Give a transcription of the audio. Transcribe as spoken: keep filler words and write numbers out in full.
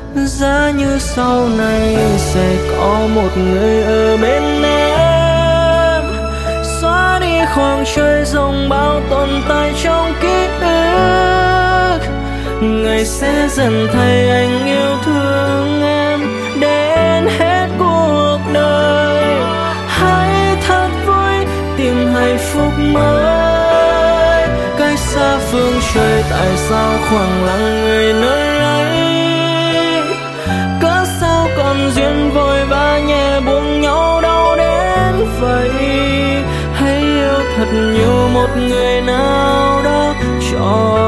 Giá như sau này sẽ có một người ở bên em, xóa đi khoảng trời rộng bao tồn tại trong ký ức. Ngày sẽ dần thấy anh yêu thương em đến hết cuộc đời. Hãy thật vui tìm hạnh phúc mới, cách xa phương trời tại sao khoảng lặng người nơi ấy. Cớ sao còn duyên vội vã nhẹ buông nhau đau đến vậy. Hãy yêu thật nhiều một người nào đó cho